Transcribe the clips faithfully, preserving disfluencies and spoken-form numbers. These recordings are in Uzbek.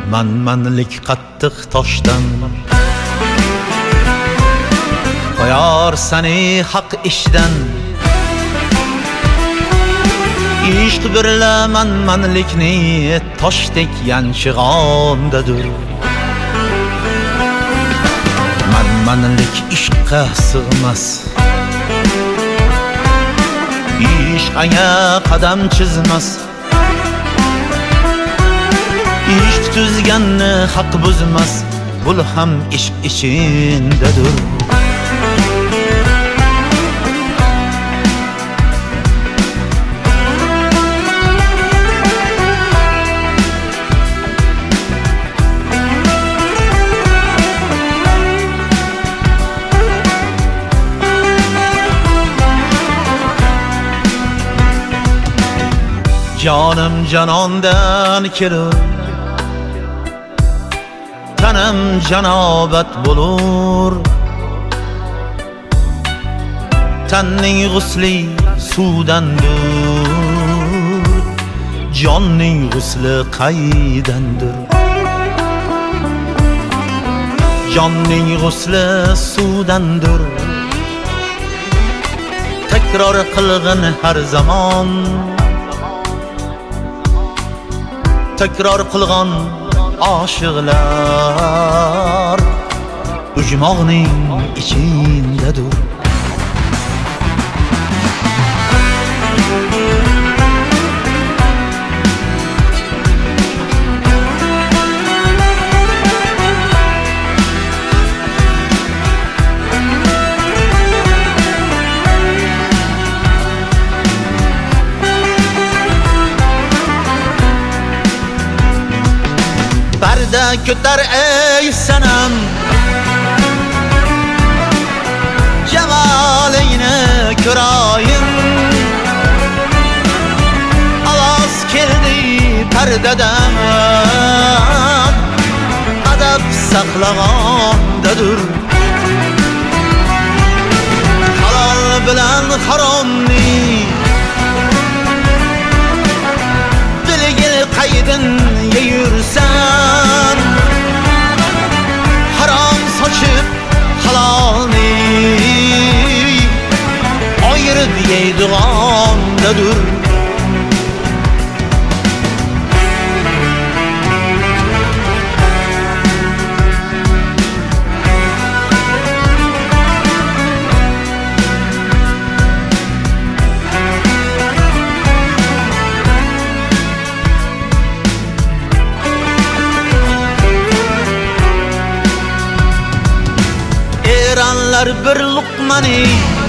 manmanlik qattiq toshdan qo'yar seni haq ishdan. Ishq birla manmanlikni toshdek yanchig'ondadir. Manmanlik ishqqa sig'mas, ishq anga qadam chizmas. Ishq tuzganni haq buzmas, bul ham ishq ichindadir. Canım canondan kelur, tanım canobat bulur. Tanning g'usli suvdandir, jonning g'usli qaydandir. Jonning g'usli suvdandir, takror qilg'in har zamon. Takror qilgan oshiqlar ujmoqning ichindadir. Parda ko'tar ey sanam, jamolingni ko'rayim. Ovoz keldi pardadan, adab saqlagandadir. Halol bilan haromni bilgil qaydin yeyursan. Harom sochib halolni ayirib yeydigandadir. Bir luqmani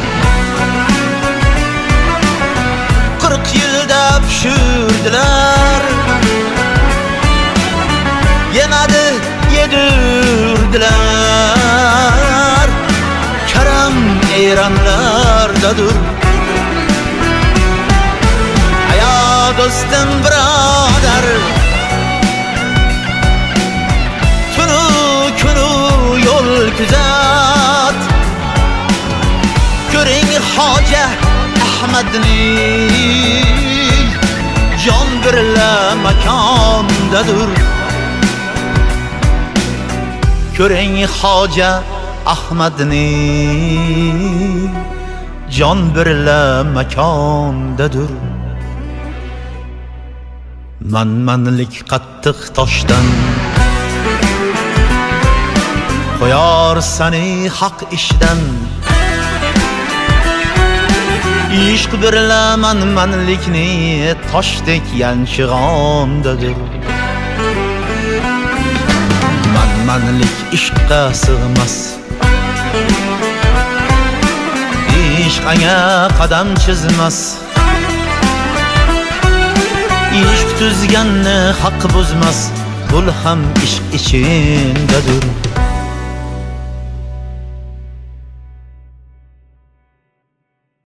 qirq yilda pishirdilar, yemadi yedirdilar. Karam Eronlardadir. Ayo do'stim birodar, tunu kunu yo'l kuzat. Ko'ring Hoja Ahmadni, jon birla makondadir. Ko'ring Hoja Ahmadni, jon birla makondadir. Manmanlik qattiq toshdan qo'yar seni haq ishdan. Ishq birla manmanlikni toshdek yanchig'ondadir. Manmanlik ishqqa sig'mas, ishq anga qadam chizmas. Ishq tuzganni haq buzmas, bul ham ishq ichindadir.